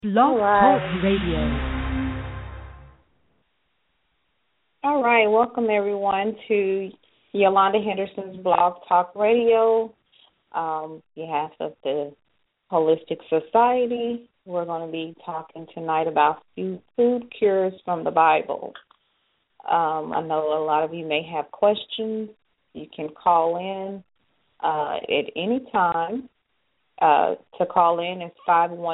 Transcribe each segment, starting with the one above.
Blog All Talk right. Radio. All right. Welcome, everyone, to Yolanda Henderson's Blog Talk Radio. On behalf of the Holistic Society, we're going to be talking tonight about food cures from the Bible. I know a lot of you may have questions. You can call in at any time. To call in is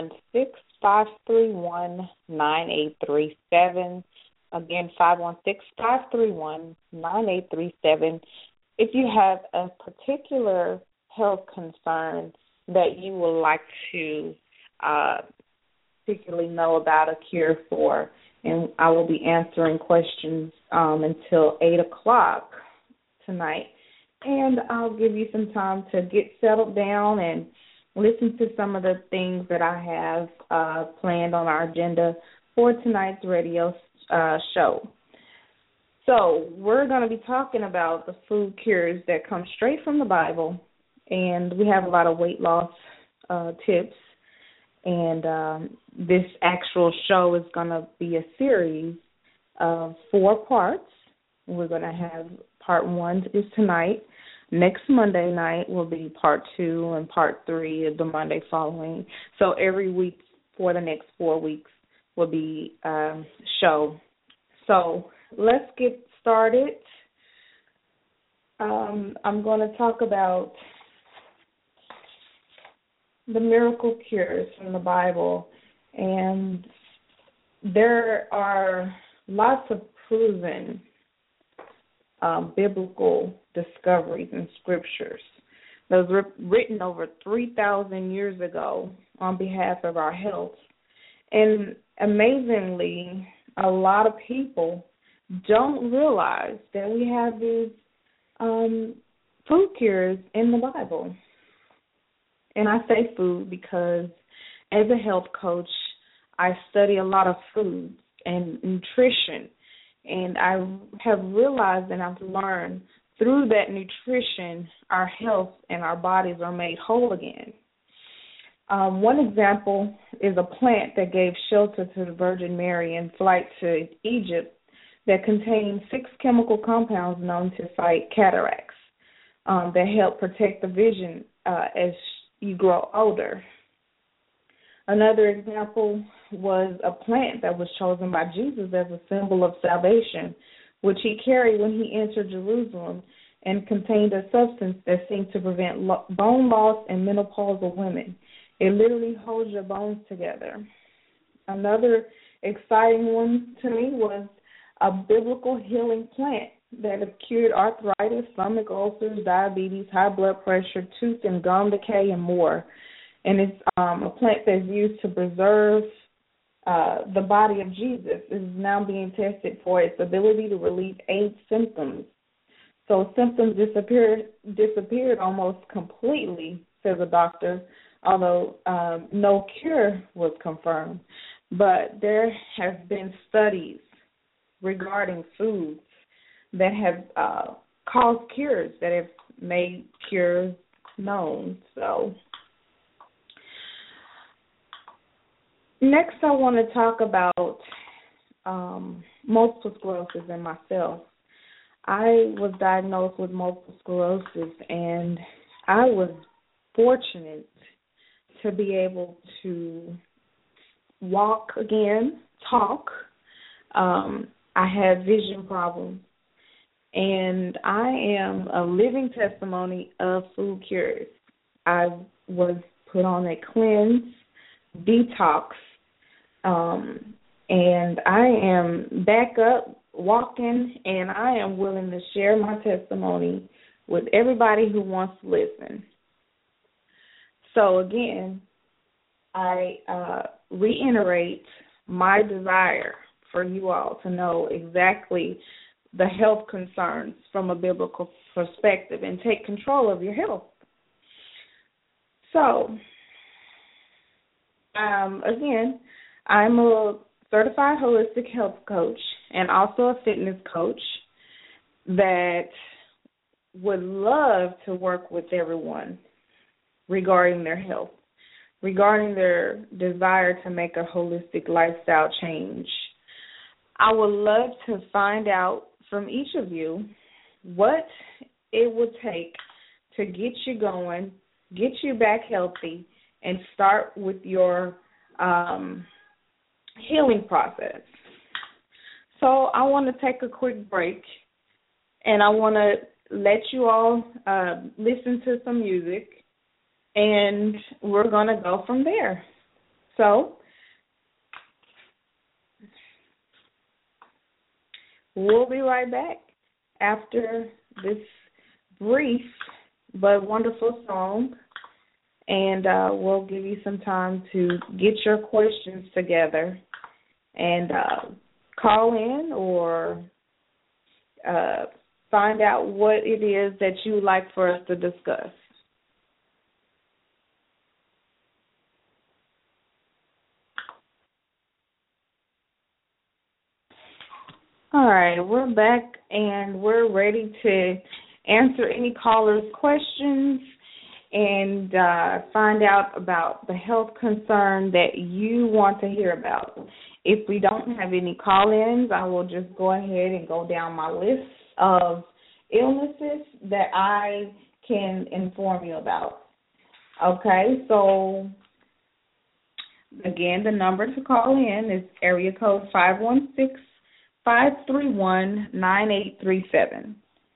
516-531-9837. Again, 516-531-9837. If you have a particular health concern that you would like to particularly know about a cure for, and I will be answering questions until 8 o'clock tonight. And I'll give you some time to get settled down and listen to some of the things that I have planned on our agenda for tonight's radio show. So we're going to be talking about the food cures that come straight from the Bible, and we have a lot of weight loss tips. And this actual show is going to be a series of 4 parts. We're going to have part 1 is tonight. Next Monday night will be part 2 and part 3 of the Monday following. So every week for the next 4 weeks will be a show. So let's get started. I'm going to talk about the miracle cures from the Bible. And there are lots of proven biblical discoveries in scriptures that was written over 3,000 years ago on behalf of our health. And amazingly, a lot of people don't realize that we have these food cures in the Bible. And I say food because as a health coach, I study a lot of foods and nutrition. And I have realized and I've learned through that nutrition, our health and our bodies are made whole again. One example is a plant that gave shelter to the Virgin Mary in flight to Egypt that contains 6 chemical compounds known to fight cataracts that help protect the vision as you grow older. Another example was a plant that was chosen by Jesus as a symbol of salvation, which he carried when he entered Jerusalem, and contained a substance that seemed to prevent bone loss in menopausal women. It literally holds your bones together. Another exciting one to me was a biblical healing plant that have cured arthritis, stomach ulcers, diabetes, high blood pressure, tooth and gum decay, and more. And it's a plant that's used to preserve the body of Jesus. It is now being tested for its ability to relieve AIDS symptoms. So symptoms disappeared almost completely, says a doctor, although no cure was confirmed. But there have been studies regarding foods that have caused cures, that have made cures known. So next, I want to talk about multiple sclerosis in myself. I was diagnosed with multiple sclerosis, and I was fortunate to be able to walk again, talk. I had vision problems, and I am a living testimony of food cures. I was put on a cleanse, detox, and I am back up walking, and I am willing to share my testimony with everybody who wants to listen. So again, I reiterate my desire for you all to know exactly the health concerns from a biblical perspective and take control of your health. So, again, I'm a certified holistic health coach and also a fitness coach that would love to work with everyone regarding their health. regarding their desire to make a holistic lifestyle change. I would love to find out from each of you what it would take to get you going, get you back healthy, and start with your healing process. So I want to take a quick break, and I want to let you all listen to some music, and we're going to go from there. So we'll be right back after this brief but wonderful song, and we'll give you some time to get your questions together and call in or find out what it is that you would like for us to discuss. All right, we're back, and we're ready to answer any callers' questions and find out about the health concern that you want to hear about. If we don't have any call-ins, I will just go ahead and go down my list of illnesses that I can inform you about. Okay, so again, the number to call in is area code 516-531-9837.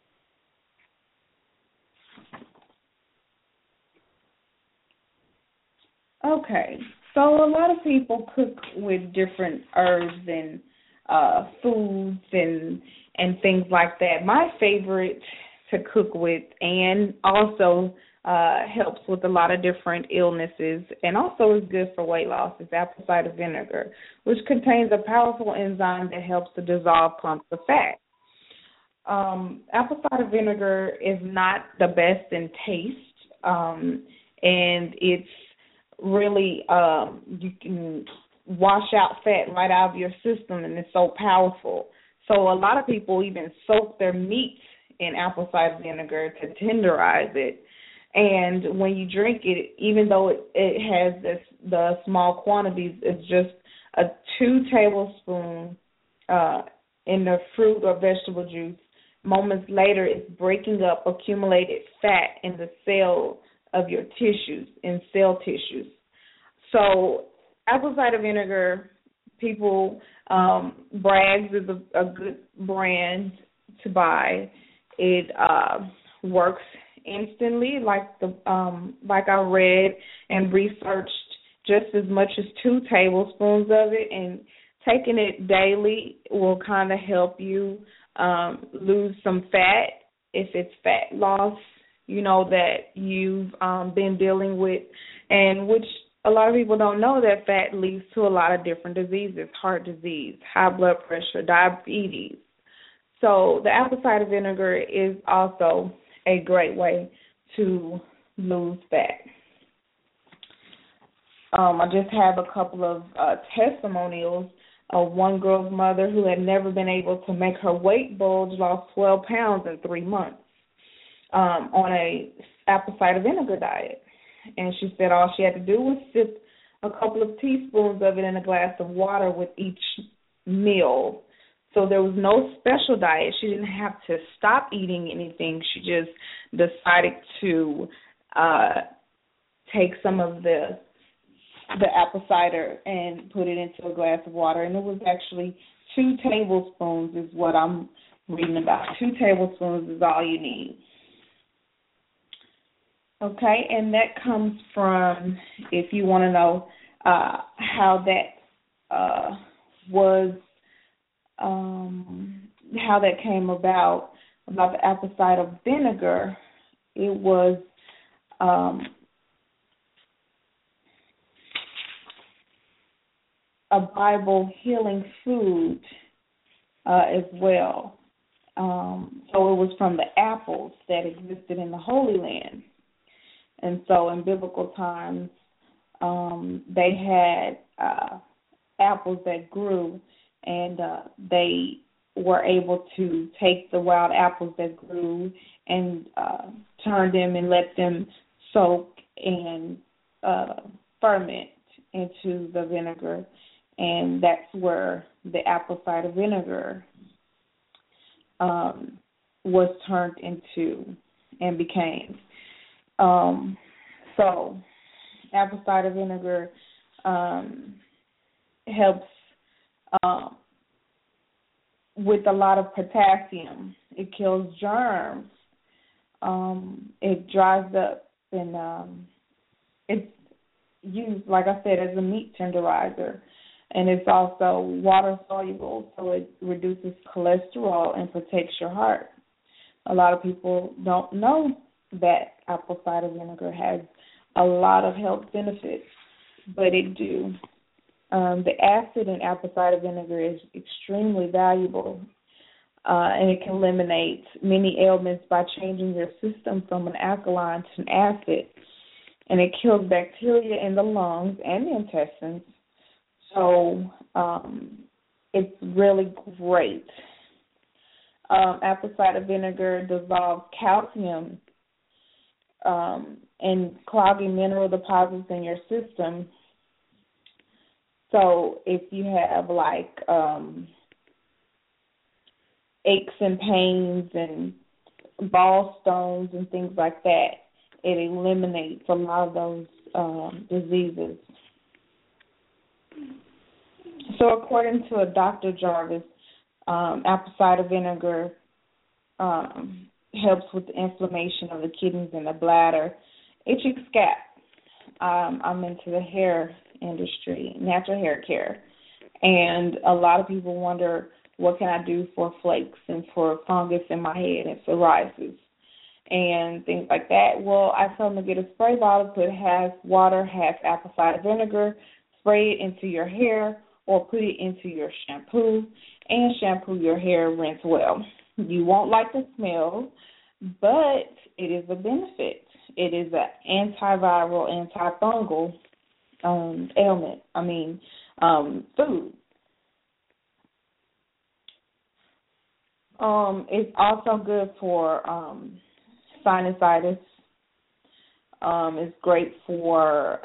Okay, so a lot of people cook with different herbs and foods and things like that. My favorite to cook with, and also helps with a lot of different illnesses, and also is good for weight loss, is apple cider vinegar, which contains a powerful enzyme that helps to dissolve clumps of fat. Apple cider vinegar is not the best in taste, and it's really, you can wash out fat right out of your system, and it's so powerful. So a lot of people even soak their meat in apple cider vinegar to tenderize it. And when you drink it, even though it has the small quantities, it's just a 2 tablespoons in the fruit or vegetable juice. Moments later, it's breaking up accumulated fat in the cell of your tissues, in cell tissues. So apple cider vinegar, people, Bragg's is a good brand to buy. It works instantly, like I read and researched, just as much as 2 tablespoons of it, and taking it daily will kind of help you lose some fat if it's fat loss, that you've been dealing with, and which a lot of people don't know that fat leads to a lot of different diseases: heart disease, high blood pressure, diabetes. So the apple cider vinegar is also a great way to lose fat. I just have a couple of testimonials of one girl's mother who had never been able to make her weight bulge, lost 12 pounds in 3 months on a apple cider vinegar diet. And she said all she had to do was sip a couple of teaspoons of it in a glass of water with each meal. So there was no special diet. She didn't have to stop eating anything. She just decided to take some of the apple cider and put it into a glass of water. And it was actually 2 tablespoons is what I'm reading about. 2 tablespoons is all you need. Okay, and that comes from, if you want to know how that how that came about the apple cider vinegar, it was a Bible healing food as well. So it was from the apples that existed in the Holy Land. And so in biblical times, they had apples that grew, and they were able to take the wild apples that grew and turn them and let them soak and ferment into the vinegar, and that's where the apple cider vinegar was turned into and became. So apple cider vinegar helps with a lot of potassium. It kills germs. It dries up, and it's used, like I said, as a meat tenderizer. And it's also water soluble, so it reduces cholesterol and protects your heart. A lot of people don't know that apple cider vinegar has a lot of health benefits, but it do. The acid in apple cider vinegar is extremely valuable, and it can eliminate many ailments by changing your system from an alkaline to an acid, and it kills bacteria in the lungs and the intestines. So it's really great. Apple cider vinegar dissolves calcium and clogging mineral deposits in your system. So if you have like aches and pains and gallstones and things like that, it eliminates a lot of those diseases. So according to Dr. Jarvis, apple cider vinegar helps with the inflammation of the kidneys and the bladder. Itchy scalp. I'm into the hair industry, natural hair care, and a lot of people wonder, what can I do for flakes and for fungus in my head and psoriasis and things like that? Well, I tell them to get a spray bottle, put half water, half apple cider vinegar, spray it into your hair or put it into your shampoo and shampoo your hair, rinse well. You won't like the smell, but it is a benefit. It is an antiviral, antifungal food. It's also good for sinusitis. It's great for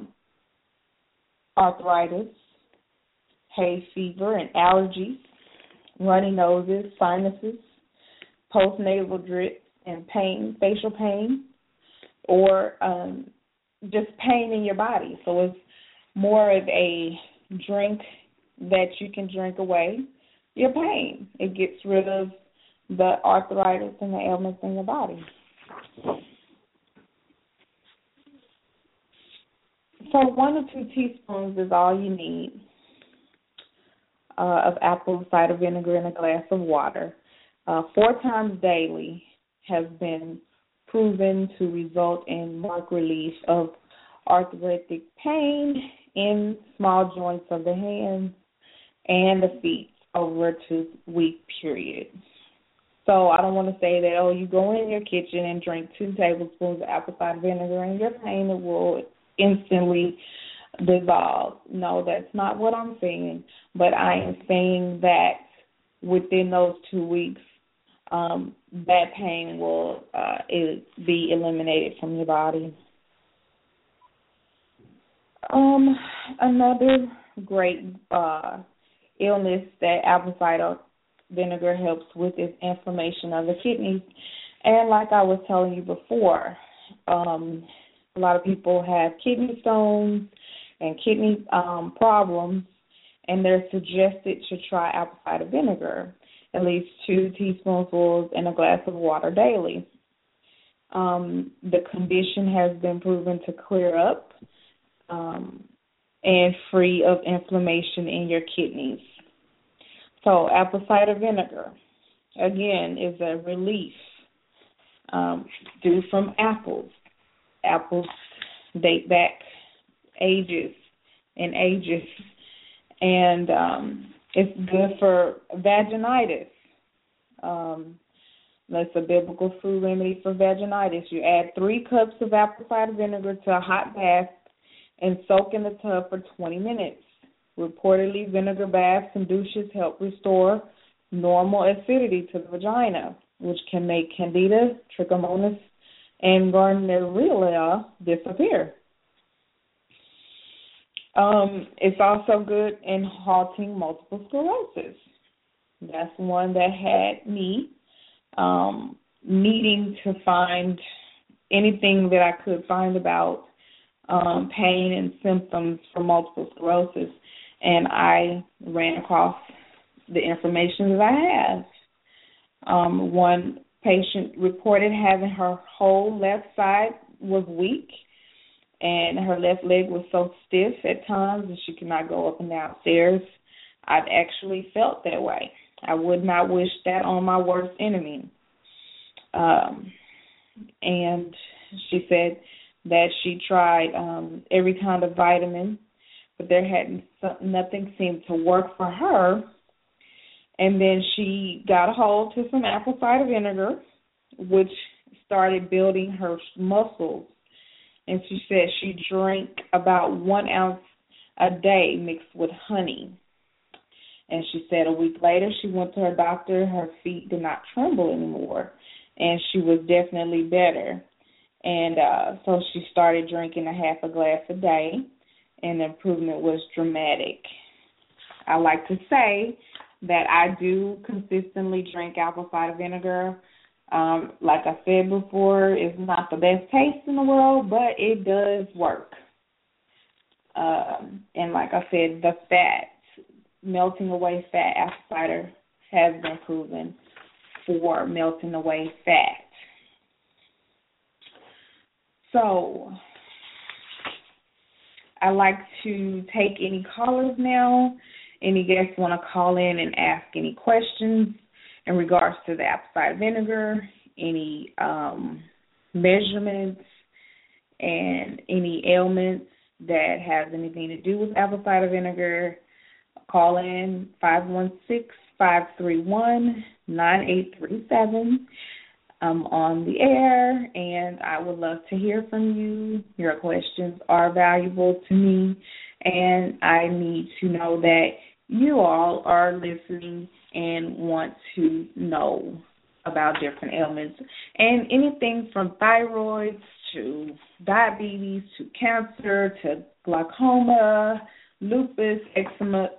arthritis, hay fever, and allergies, runny noses, sinuses, postnasal drips, and pain, facial pain, or just pain in your body. So it's more of a drink that you can drink away your pain. It gets rid of the arthritis and the ailments in your body. So 1 or 2 teaspoons is all you need of apple cider vinegar in a glass of water. 4 times daily has been proven to result in marked relief of arthritic pain in small joints of the hands and the feet over a 2-week period. So I don't want to say that, you go in your kitchen and drink 2 tablespoons of apple cider vinegar and your pain will instantly dissolve. No, that's not what I'm saying. But I am saying that within those 2 weeks, that pain will be eliminated from your body. Another great illness that apple cider vinegar helps with is inflammation of the kidneys. And like I was telling you before, a lot of people have kidney stones and kidney problems, and they're suggested to try apple cider vinegar, at least 2 teaspoonfuls in a glass of water daily. The condition has been proven to clear up and free of inflammation in your kidneys. So apple cider vinegar, again, is a relief due from apples. Apples date back ages and ages, and it's good for vaginitis. That's a biblical food remedy for vaginitis. You add 3 cups of apple cider vinegar to a hot bath and soak in the tub for 20 minutes. Reportedly, vinegar baths and douches help restore normal acidity to the vagina, which can make candida, trichomonas, and gonorrhea disappear. It's also good in halting multiple sclerosis. That's one that had me needing to find anything that I could find about pain and symptoms for multiple sclerosis, and I ran across the information that I have. One patient reported having her whole left side was weak, and her left leg was so stiff at times that she could not go up and down stairs. I've actually felt that way. I would not wish that on my worst enemy. And she said that she tried every kind of vitamin, but nothing seemed to work for her. And then she got a hold to some apple cider vinegar, which started building her muscles. And she said she drank about 1 ounce a day mixed with honey. And she said a week later she went to her doctor. Her feet did not tremble anymore, and she was definitely better. And so she started drinking a half a glass a day, and the improvement was dramatic. I like to say that I do consistently drink apple cider vinegar. Like I said before, it's not the best taste in the world, but it does work. And like I said, the fat, melting away fat, apple cider has been proven for melting away fat. So I like to take any callers now. Any guests want to call in and ask any questions in regards to the apple cider vinegar, any measurements, and any ailments that have anything to do with apple cider vinegar, call in 516-531-9837. I'm on the air, and I would love to hear from you. Your questions are valuable to me, and I need to know that you all are listening and want to know about different ailments and anything from thyroids to diabetes to cancer to glaucoma, lupus, eczema.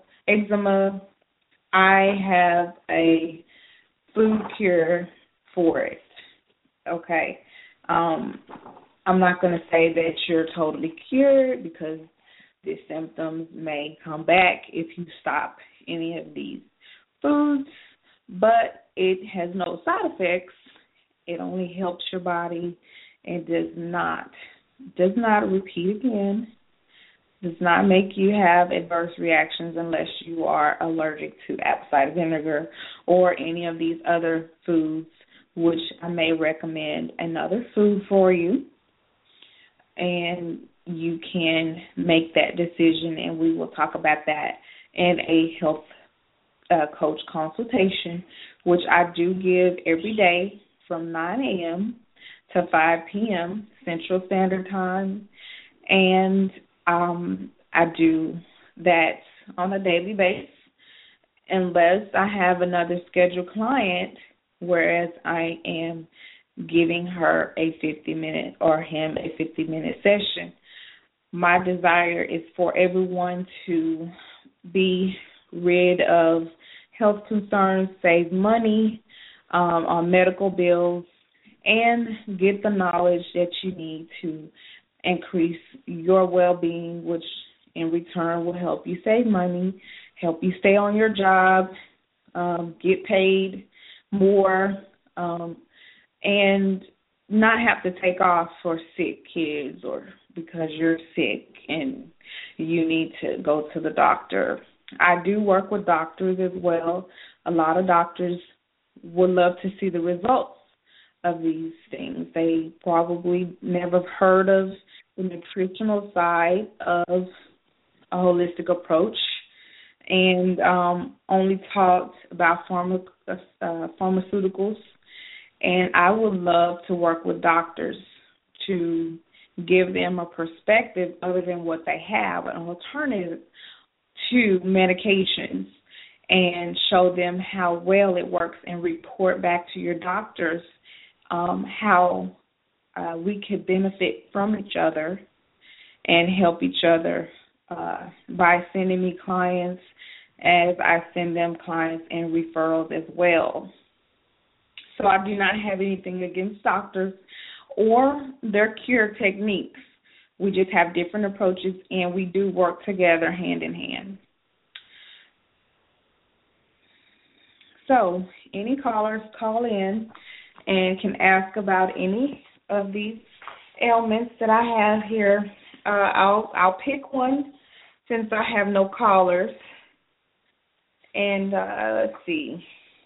I have a food cure for it. Okay. I'm not going to say that you're totally cured because the symptoms may come back if you stop any of these foods, but it has no side effects. It only helps your body and does not repeat again, does not make you have adverse reactions unless you are allergic to apple cider vinegar or any of these other foods, which I may recommend another food for you. And you can make that decision, and we will talk about that in a health coach consultation, which I do give every day from 9 a.m. to 5 p.m. Central Standard Time. And I do that on a daily basis unless I have another scheduled client, whereas I am giving her a 50-minute or him a 50-minute session. My desire is for everyone to be rid of health concerns, save money on medical bills, and get the knowledge that you need to increase your well-being, which in return will help you save money, help you stay on your job, get paid more, and not have to take off for sick kids or because you're sick and you need to go to the doctor. I do work with doctors as well. A lot of doctors would love to see the results of these things. They probably never heard of the nutritional side of a holistic approach and only talked about pharmaceuticals. And I would love to work with doctors to give them a perspective other than what they have, an alternative to medications, and show them how well it works and report back to your doctors how we could benefit from each other and help each other by sending me clients as I send them clients and referrals as well. So I do not have anything against doctors or their cure techniques. We just have different approaches, and we do work together hand in hand. So any callers call in and can ask about any of these ailments that I have here. I'll pick one since I have no callers. And let's see.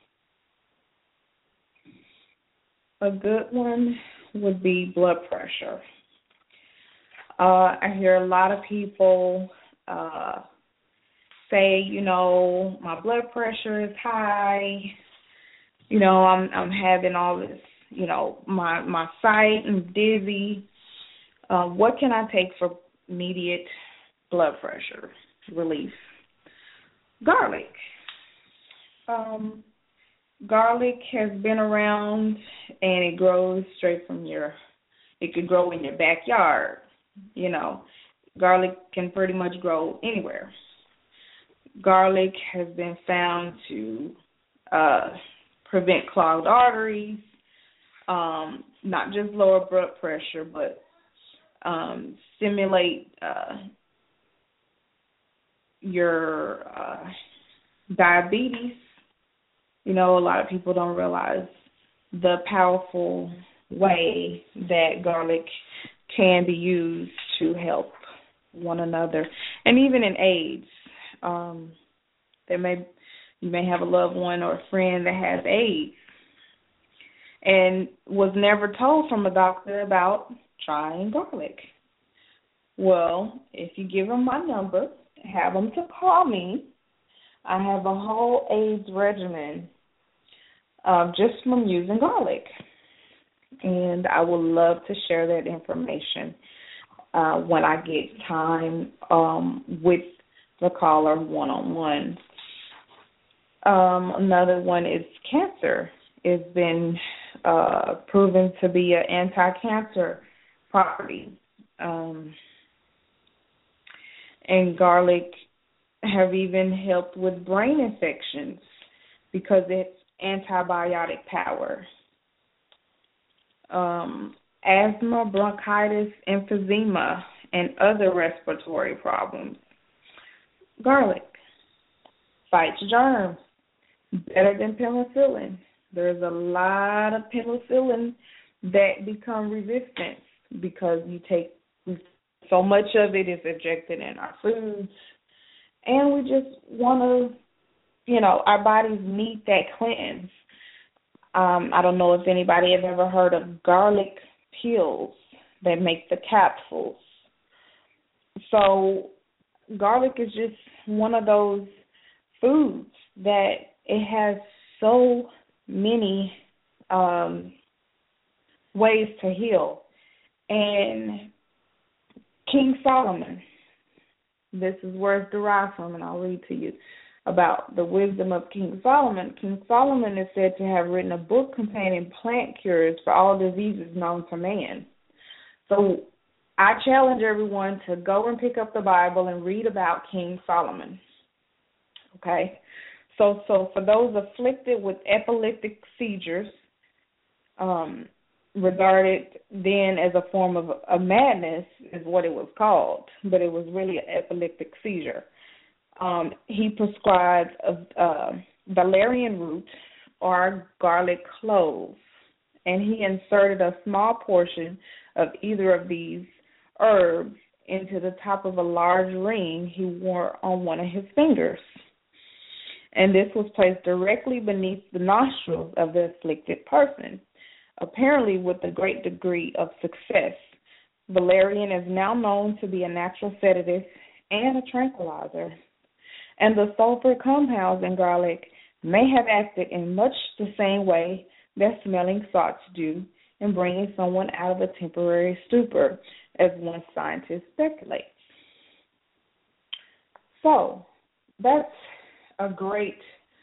A good one would be blood pressure. I hear a lot of people say, my blood pressure is high. I'm having all this, my sight and dizzy. What can I take for immediate blood pressure relief? Garlic. Garlic has been around, and it grows straight from it could grow in your backyard. Garlic can pretty much grow anywhere. Garlic has been found to prevent clogged arteries, not just lower blood pressure, but stimulate your diabetes. A lot of people don't realize the powerful way that garlic can be used to help one another. And even in AIDS, you may have a loved one or a friend that has AIDS and was never told from a doctor about trying garlic. Well, if you give them my number, have them to call me. I have a whole AIDS regimen just from using garlic. And I would love to share that information when I get time with the caller one-on-one. Another one is cancer. It's been proven to be an anti-cancer property. And garlic have even helped with brain infections because it's antibiotic power. Asthma, bronchitis, emphysema, and other respiratory problems. Garlic fights germs better than penicillin. There's a lot of penicillin that become resistant because so much of it is injected in our foods, and we just want to, our bodies need that cleanse. I don't know if anybody has ever heard of garlic pills that make the capsules. So garlic is just one of those foods that it has so many ways to heal. And King Solomon, this is where it's derived from, and I'll read to you about the wisdom of King Solomon. King Solomon is said to have written a book containing plant cures for all diseases known to man. So I challenge everyone to go and pick up the Bible and read about King Solomon. Okay? So for those afflicted with epileptic seizures, regarded then as a form of a madness is what it was called, but it was really an epileptic seizure. He prescribed valerian root or garlic cloves, and he inserted a small portion of either of these herbs into the top of a large ring he wore on one of his fingers. And this was placed directly beneath the nostrils of the afflicted person, apparently with a great degree of success. Valerian is now known to be a natural sedative and a tranquilizer, and the sulfur compounds in garlic may have acted in much the same way that smelling salts do in bringing someone out of a temporary stupor, as one scientist speculates. So that's a great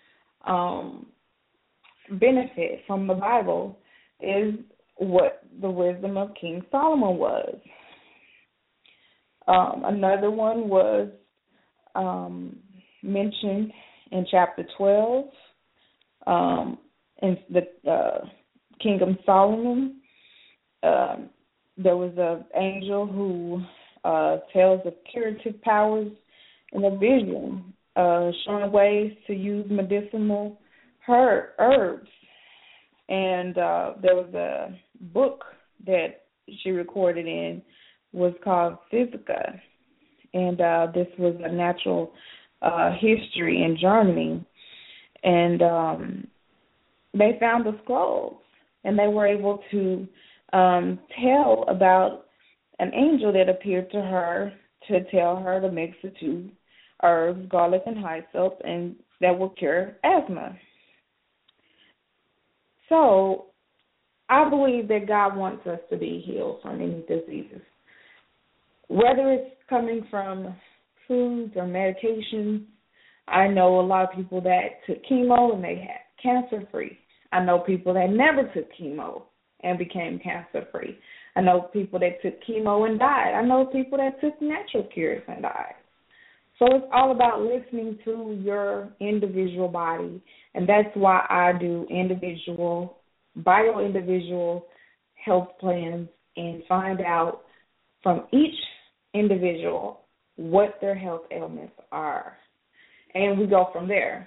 benefit from the Bible, is what the wisdom of King Solomon was. Another one was mentioned in chapter 12 in the Kingdom Solomon. There was an angel who tells of curative powers in a vision, showing ways to use medicinal herbs. And there was a book that she recorded in was called Physica, and this was a natural history in Germany. And they found the scrolls, and they were able to tell about an angel that appeared to her to tell her to mix the two herbs, garlic and hyssop, and that will cure asthma. So I believe that God wants us to be healed from any diseases, whether it's coming from foods or medications. I know a lot of people that took chemo and they had cancer-free. I know people that never took chemo and became cancer-free. I know people that took chemo and died. I know people that took natural cures and died. So it's all about listening to your individual body, and that's why I do bio-individual health plans and find out from each individual what their health ailments are. And we go from there.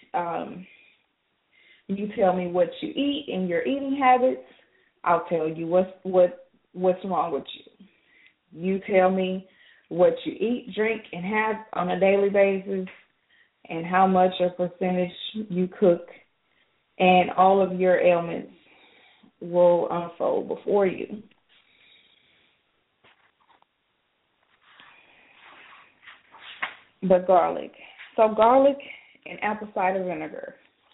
You tell me what you eat and your eating habits. I'll tell you what's wrong with you. You tell me what you eat, drink, and have on a daily basis, and how much or percentage you cook, and all of your ailments will unfold before you. But garlic. So garlic and apple cider vinegar.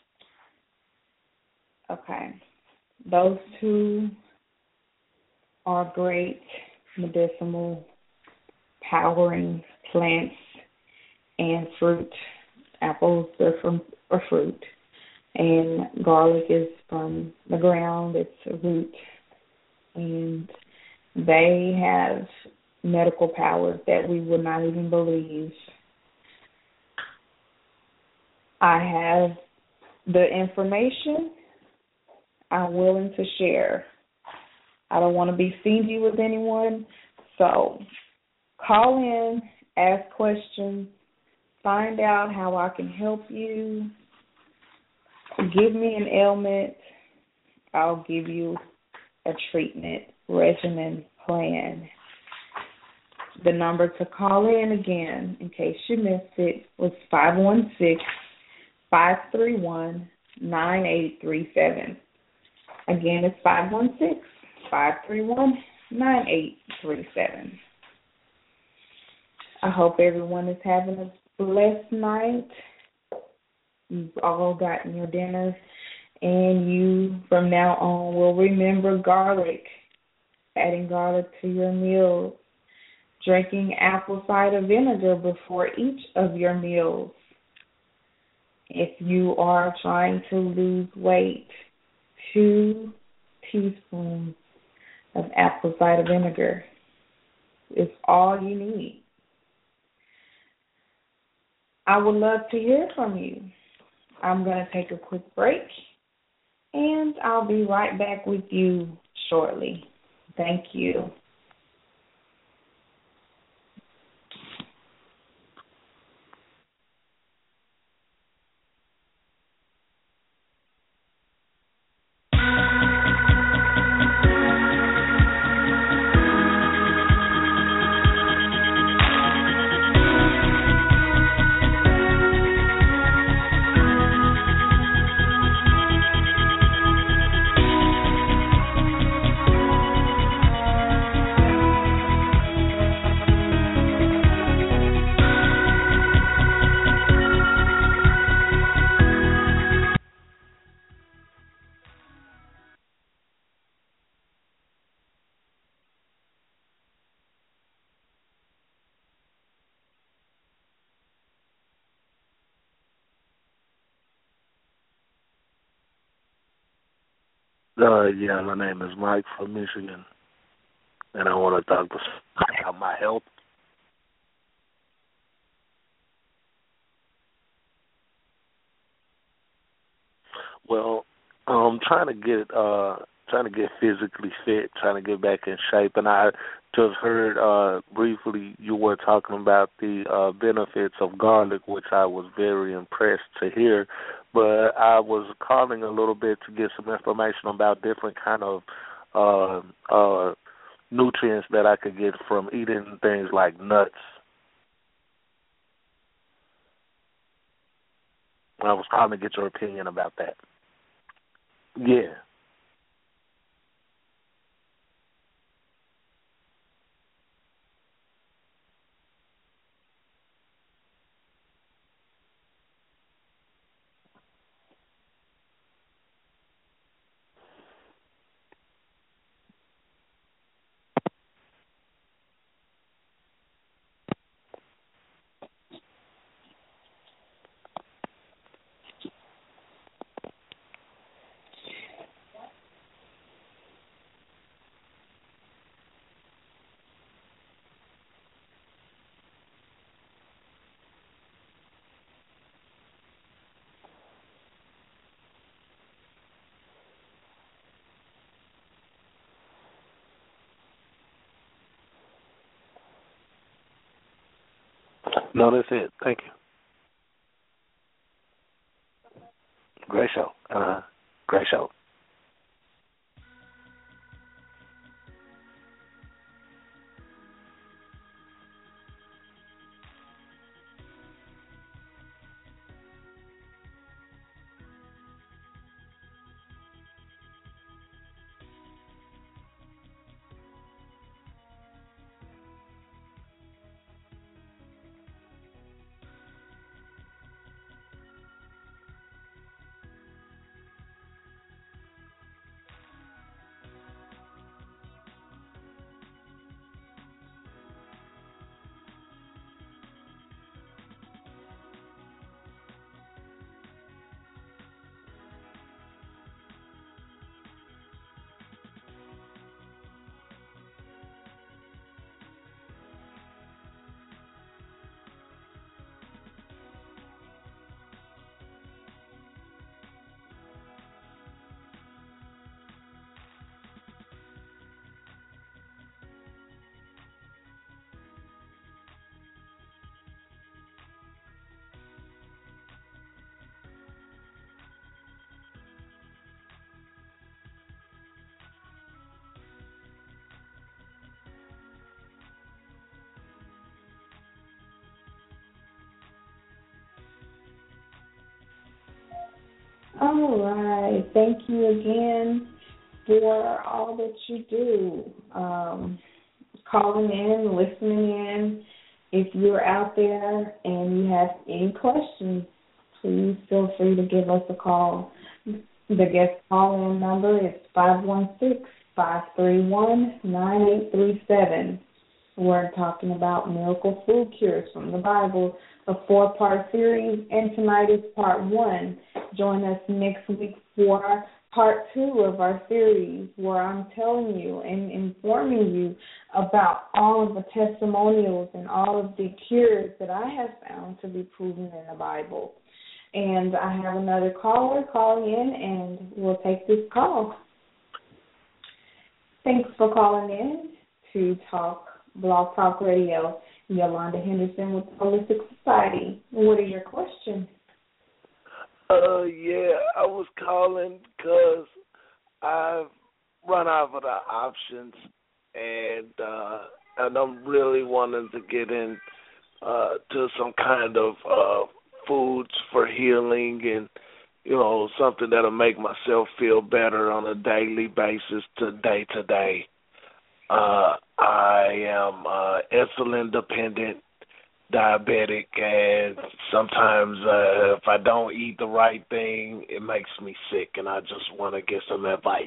Okay. Those two are great medicinal powering plants and fruit. Apples are from a fruit, and garlic is from the ground. It's a root, and they have medical powers that we would not even believe. I have the information. I'm willing to share. I don't want to be stingy with anyone, so call in, ask questions, find out how I can help you. Give me an ailment. I'll give you a treatment regimen plan. The number to call in again, in case you missed it, was 516-531-9837. Again, it's 516-531-9837. I hope everyone is having a blessed night. You've all gotten your dinner, and you, from now on, will remember garlic, adding garlic to your meals, drinking apple cider vinegar before each of your meals. If you are trying to lose weight, 2 teaspoons of apple cider vinegar is all you need. I would love to hear from you. I'm going to take a quick break, and I'll be right back with you shortly. Thank you. Yeah, my name is Mike from Michigan, and I want to talk about my health. Well, trying to get physically fit, trying to get back in shape, and I just heard briefly you were talking about the benefits of garlic, which I was very impressed to hear. But I was calling a little bit to get some information about different kind of uh, uh, nutrients that I could get from eating things like nuts. I was calling to get your opinion about that. Yeah. No, that's it. Thank you. Great show. Great show. All right. Thank you again for all that you do. Calling in, listening in. If you're out there and you have any questions, please feel free to give us a call. The guest call-in number is 516-531-9837. We're talking about miracle food cures from the Bible, a 4-part series, and tonight is part 1. Join us next week for part 2 of our series, where I'm telling you and informing you about all of the testimonials and all of the cures that I have found to be proven in the Bible. And I have another caller calling in, and we'll take this call. Thanks for calling in to Blog Talk Radio. Yolanda Henderson with Holistic Society. What are your questions? Yeah, I was calling because I've run out of the options, and I'm really wanting to get in to some kind of foods for healing and, something that'll make myself feel better on a daily basis to day. I am insulin dependent, diabetic, and sometimes if I don't eat the right thing, it makes me sick, and I just want to get some advice.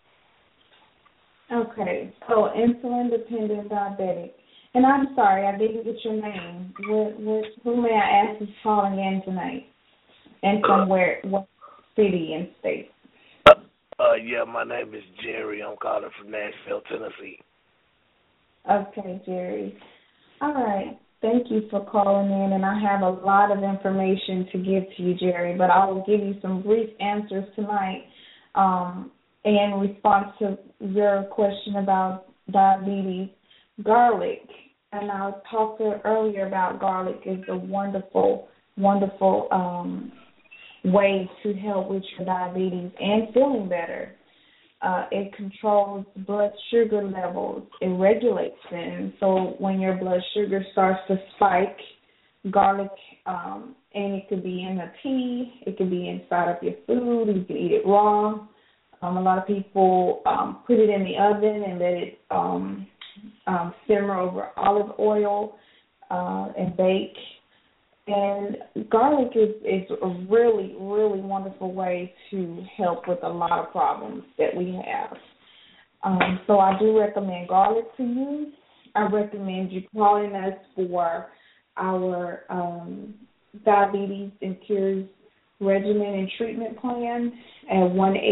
Okay, so insulin dependent diabetic. And I'm sorry, I didn't get your name. Who may I ask is calling in tonight? And from what city and state? Yeah, my name is Jerry. I'm calling from Nashville, Tennessee. Okay, Jerry. All right. Thank you for calling in, and I have a lot of information to give to you, Jerry, but I will give you some brief answers tonight in response to your question about diabetes. Garlic, and I talked earlier about garlic is a wonderful, wonderful way to help with your diabetes and feeling better. It controls blood sugar levels. It regulates them. So when your blood sugar starts to spike, garlic, and it could be in a tea, it could be inside of your food, you can eat it raw. A lot of people put it in the oven and let it simmer over olive oil and bake. And garlic is a really, really wonderful way to help with a lot of problems that we have. So I do recommend garlic to you. I recommend you calling us for our diabetes and cures regimen and treatment plan at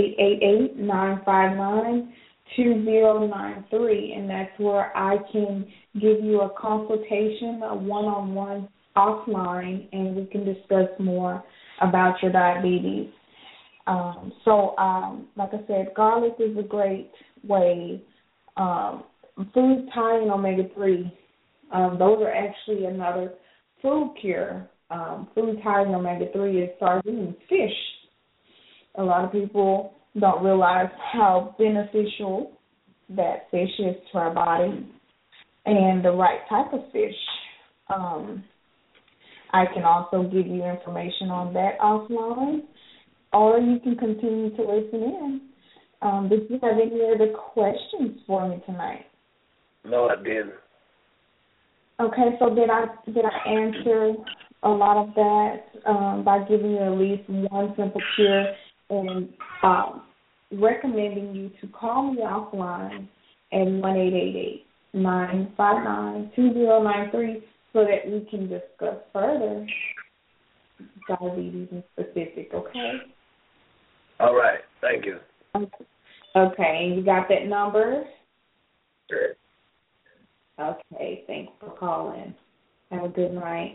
1-888-959-2093, and that's where I can give you a consultation, a one-on-one offline, and we can discuss more about your diabetes. Like I said, garlic is a great way. Foods high in omega-3, those are actually another food cure. Foods high in omega-3 is sardines, fish. A lot of people don't realize how beneficial that fish is to our body and the right type of fish. I can also give you information on that offline, or you can continue to listen in. Did you have any other questions for me tonight? No, I didn't. Okay, so did I answer a lot of that by giving you at least one simple cure and recommending you to call me offline at 1-888-959-2093 so that we can discuss further diabetes in specific, okay? All right. Thank you. Okay, you got that number? Sure. Okay, thanks for calling. Have a good night.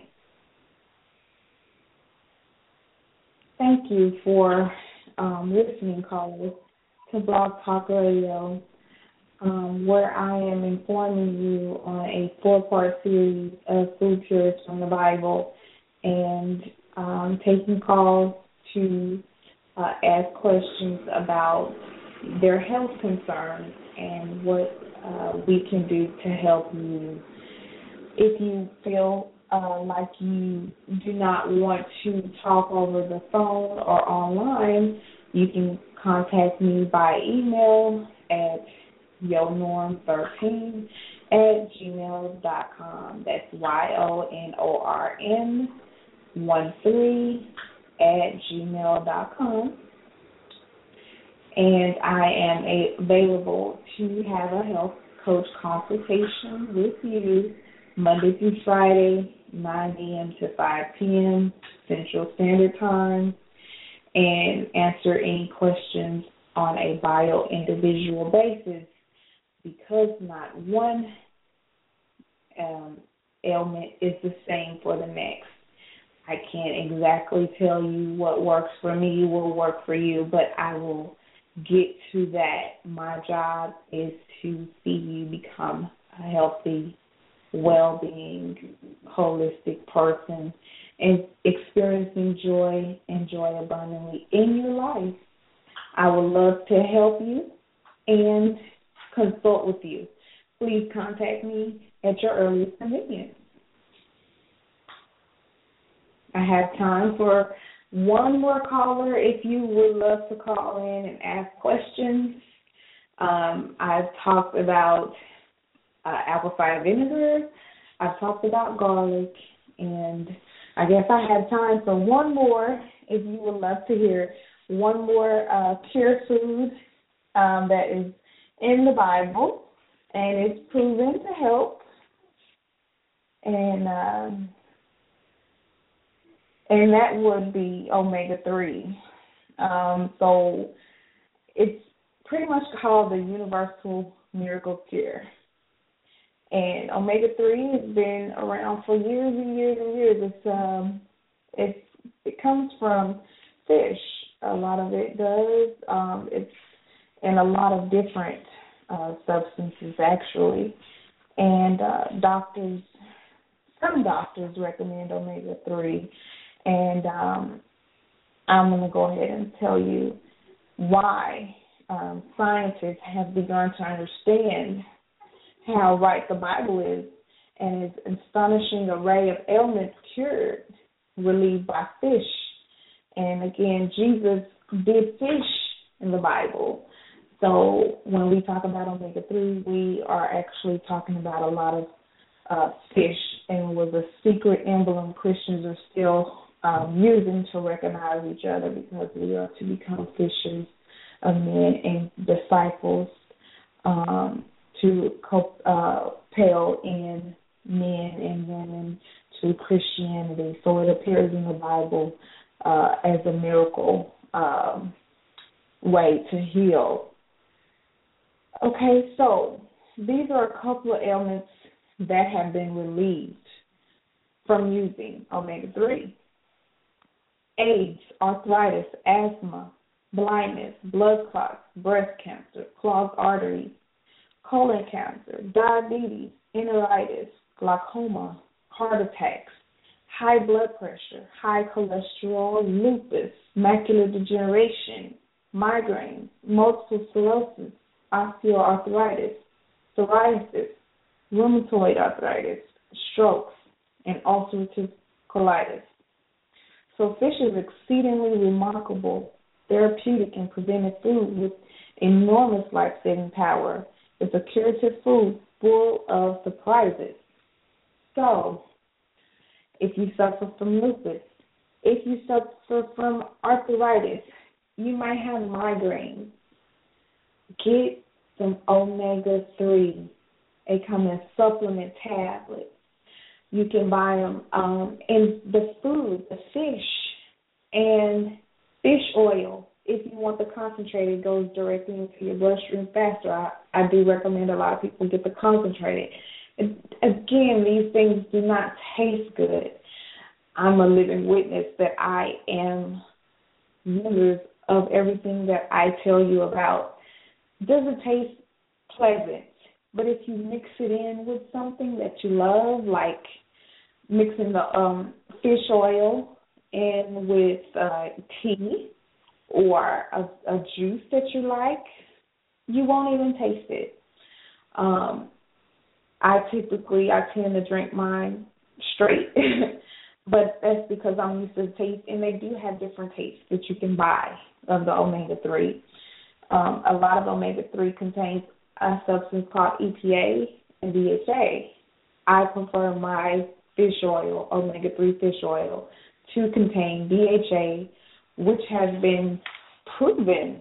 Thank you for listening, callers, to Blog Talk Radio, where I am informing you on a 4-part series of food cures from the Bible and taking calls to ask questions about their health concerns and what we can do to help you. If you feel like you do not want to talk over the phone or online, you can contact me by email at yonorm13@gmail.com. That's YONORM13@gmail.com. And I am available to have a health coach consultation with you Monday through Friday, 9 a.m. to 5 p.m. Central Standard Time, and answer any questions on a bio-individual basis, because not one ailment is the same for the next. I can't exactly tell you what works for me will work for you, but I will get to that. My job is to see you become a healthy, well-being, holistic person and experiencing joy and joy abundantly in your life. I would love to help you and consult with you. Please contact me at your earliest convenience. I have time for one more caller if you would love to call in and ask questions. I've talked about apple cider vinegar. I've talked about garlic, and I guess I have time for one more if you would love to hear one more cure food that is in the Bible and it's proven to help. And that would be omega-3. So it's pretty much called the Universal Miracle Cure. And omega-3 has been around for years and years and years. It comes from fish. A lot of it does. It's in a lot of different substances actually. And some doctors recommend omega-3. And I'm going to go ahead and tell you why scientists have begun to understand how right the Bible is, and its astonishing array of ailments cured, relieved by fish. And again, Jesus did fish in the Bible. So when we talk about omega-3, we are actually talking about a lot of fish, and was a secret emblem Christians are still using to recognize each other, because we are to become fishers of men and disciples to compel in men and women to Christianity. So it appears in the Bible as a miracle way to heal. Okay, so these are a couple of ailments that have been relieved from using omega-3. AIDS, arthritis, asthma, blindness, blood clots, breast cancer, clogged arteries, colon cancer, diabetes, enteritis, glaucoma, heart attacks, high blood pressure, high cholesterol, lupus, macular degeneration, migraines, multiple sclerosis, osteoarthritis, psoriasis, rheumatoid arthritis, strokes, and ulcerative colitis. So fish is exceedingly remarkable, therapeutic, and preventive food with enormous life-saving power. It's a curative food full of surprises. So, if you suffer from lupus, if you suffer from arthritis, you might have migraines, get some omega-3. They come in supplement tablets. You can buy them in the food, the fish, and fish oil. If you want the concentrated, it goes directly into your bloodstream faster. I do recommend a lot of people get the concentrated. Again, these things do not taste good. I'm a living witness that I am members of everything that I tell you about. It doesn't taste pleasant, but if you mix it in with something that you love, like mixing the fish oil in with tea or a juice that you like, you won't even taste it. I tend to drink mine straight, but that's because I'm used to the taste, and they do have different tastes that you can buy of the omega-3. A lot of omega-3 contains a substance called EPA and DHA. I prefer my fish oil, omega-3 fish oil, to contain DHA, which has been proven,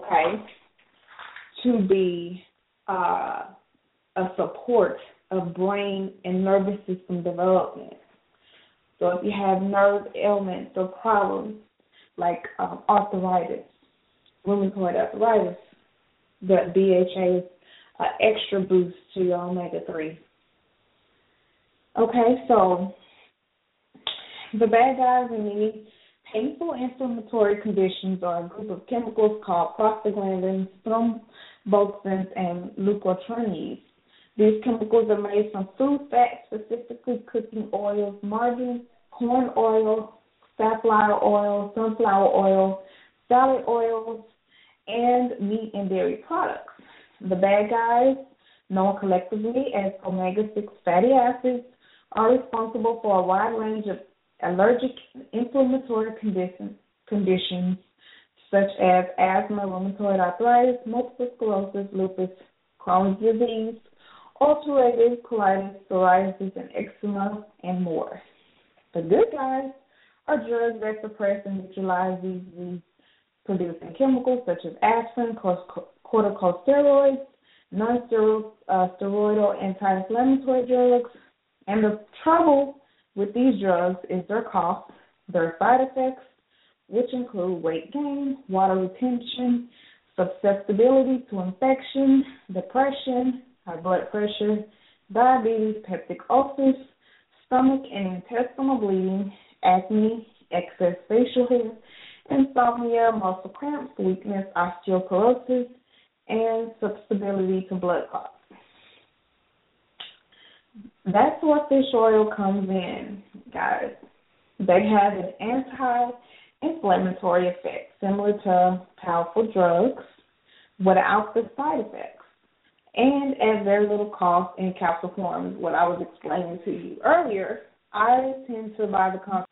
to be a support of brain and nervous system development. So if you have nerve ailments or problems like arthritis, rheumatoid arthritis, the DHA is an extra boost to your omega-3. Okay, so the bad guys in many painful inflammatory conditions are a group of chemicals called prostaglandins, thromboxans, and leukotrienes. These chemicals are made from food fat, specifically cooking oils, margarine, corn oil, safflower oil, sunflower oil, salad oils, and meat and dairy products. The bad guys, known collectively as omega-6 fatty acids, are responsible for a wide range of allergic inflammatory conditions such as asthma, rheumatoid arthritis, multiple sclerosis, lupus, Crohn's disease, ulcerative colitis, psoriasis, and eczema, and more. The good guys are drugs that suppress and neutralize these disease-producing chemicals such as aspirin, corticosteroids, non-steroidal anti-inflammatory drugs. And the trouble with these drugs is their cost, their side effects, which include weight gain, water retention, susceptibility to infection, depression, high blood pressure, diabetes, peptic ulcers, stomach and intestinal bleeding, acne, excess facial hair, insomnia, muscle cramps, weakness, osteoporosis, and susceptibility to blood clots. That's what fish oil comes in, guys. They have an anti-inflammatory effect, similar to powerful drugs, without the side effects, and at very little cost in capsule form. What I was explaining to you earlier, I tend to buy the concentrate,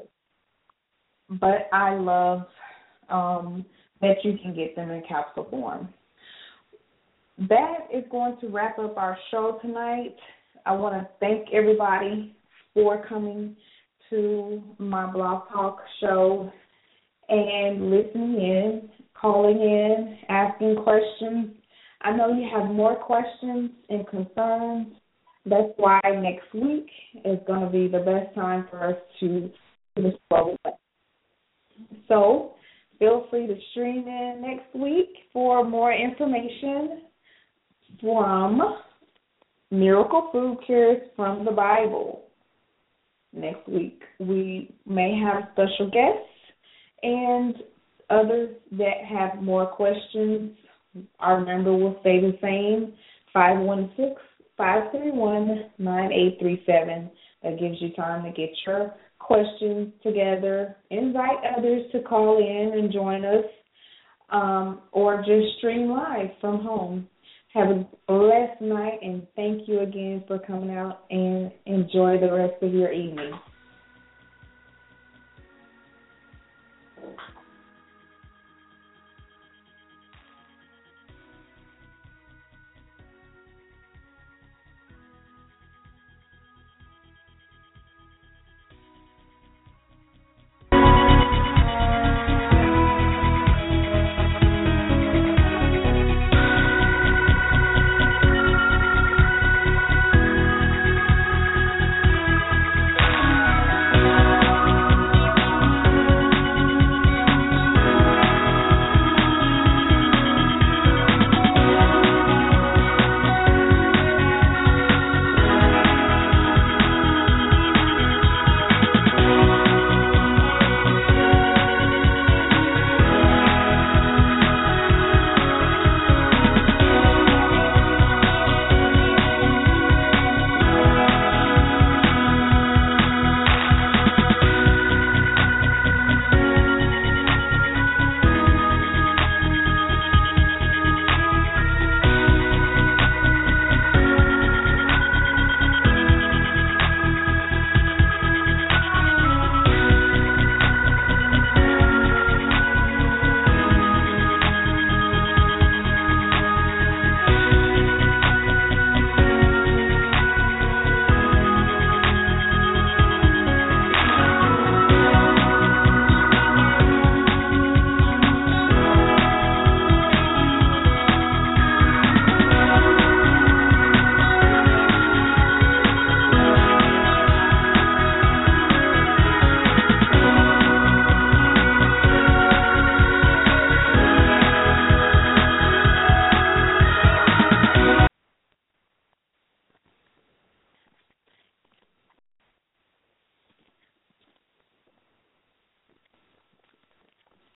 but I love that you can get them in capsule form. That is going to wrap up our show tonight. I want to thank everybody for coming to my Blog Talk show and listening in, calling in, asking questions. I know you have more questions and concerns. That's why next week is going to be the best time for us to do this show. So feel free to stream in next week for more information from Miracle Food Cures from the Bible. Next week we may have special guests and others that have more questions. Our number will stay the same, 516-531-9837. That gives you time to get your questions together. Invite others to call in and join us, or just stream live from home. Have a blessed night, and thank you again for coming out, and enjoy the rest of your evening.